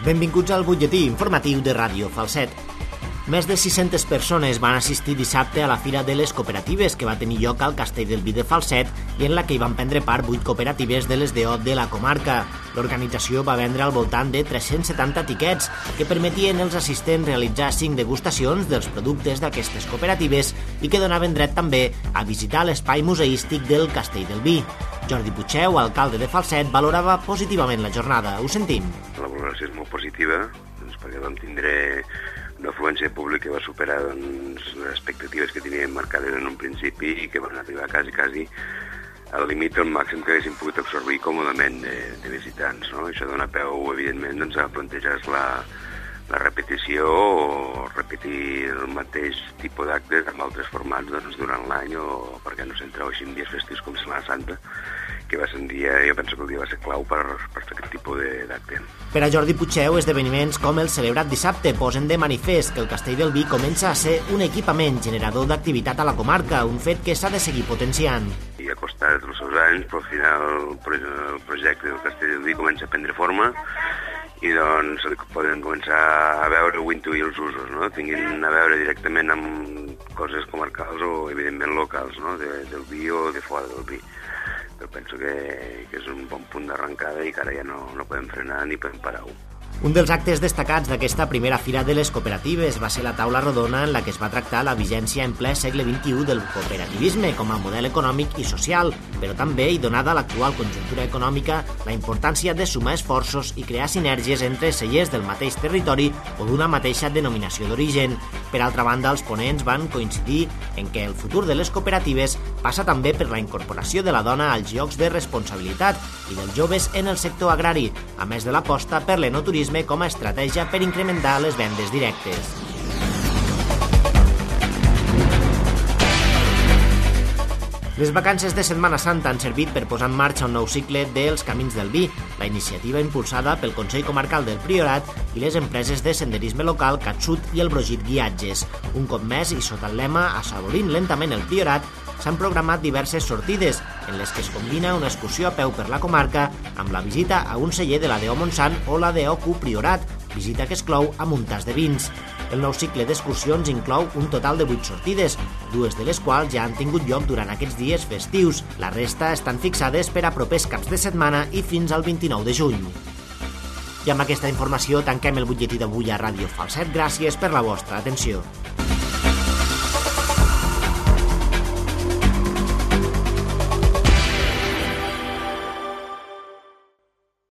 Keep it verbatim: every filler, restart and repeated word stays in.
Benvinguts al butlletí informatiu de Ràdio Falset. Més de sis-centes persones van assistir dissabte a la Fira de les Cooperatives que va tenir lloc al Castelldelví de Falset i en la que hi van prendre part vuit cooperatives de les D O de la comarca. L'organització va vendre al voltant de tres-cents setanta tiquets que permetien als assistents realitzar cinc degustacions dels productes d'aquestes cooperatives i que donaven dret també a visitar l'espai museístic del Castelldelví. Jordi Puigdeu, alcalde de Falset, valorava positivament la jornada. Ho sentim. La valoració és molt positiva, doncs, perquè vam tindre una afluència pública que va superar doncs, les expectatives que teníem marcades en un principi i que van arribar quasi, quasi al límit al màxim que haguéssim pogut absorbir còmodament de, de visitants. No? Això dona peu, evidentment, doncs, a plantejar la, la repetició o repetir el mateix tipus d'actes amb altres formats doncs, durant l'any o perquè no s'entreu així en dies festius com Setmana Santa, que va ser un dia, jo penso que el dia va ser clau per, per fer aquest tipus d'acte. Per a Jordi Puigdeu, esdeveniments com el celebrat dissabte posen de manifest que el Castelldelví comença a ser un equipament generador d'activitat a la comarca, un fet que s'ha de seguir potenciant. I ha costat els seus anys, però al final el projecte del Castelldelví comença a prendre forma i doncs poden començar a veure o intuir els usos, no? Tinguin a veure directament amb coses comarcals o evidentment locals, no? De, del vi o de fora del vi. Però penso que, que és un bon punt d'arrencada i que ara ja no, no podem frenar ni podem parar-ho. Un dels actes destacats d'aquesta primera Fira de les Cooperatives va ser la taula rodona en la que es va tractar la vigència en ple segle vint-i-u del cooperativisme com a model econòmic i social, però també, i donada l'actual conjuntura econòmica, la importància de sumar esforços i crear sinergies entre cellers del mateix territori o d'una mateixa denominació d'origen. Per altra banda, els ponents van coincidir en que el futur de les cooperatives passa també per la incorporació de la dona als llocs de responsabilitat i dels joves en el sector agrari, a més de l'aposta per l'enoturisme com a estratègia per incrementar les vendes directes. Les vacances de Setmana Santa han servit per posar en marxa un nou cicle dels Camins del Vi, la iniciativa impulsada pel Consell Comarcal del Priorat i les empreses de senderisme local Catsut i el Brogit Guiatges. Un cop més, i sota el lema Assaborint lentament el Priorat, s'han programat diverses sortides en les que es combina una excursió a peu per la comarca amb la visita a un celler de la D O Montsant o la D O Q Priorat, visita que es clou amb un tas de vins. El nou cicle d'excursions inclou un total de vuit sortides, dues de les quals ja han tingut lloc durant aquests dies festius. La resta estan fixades per a propers caps de setmana i fins al vint-i-nou de juny. I amb aquesta informació tanquem el butlletí d'avui a Ràdio Falset. Gràcies per la vostra atenció.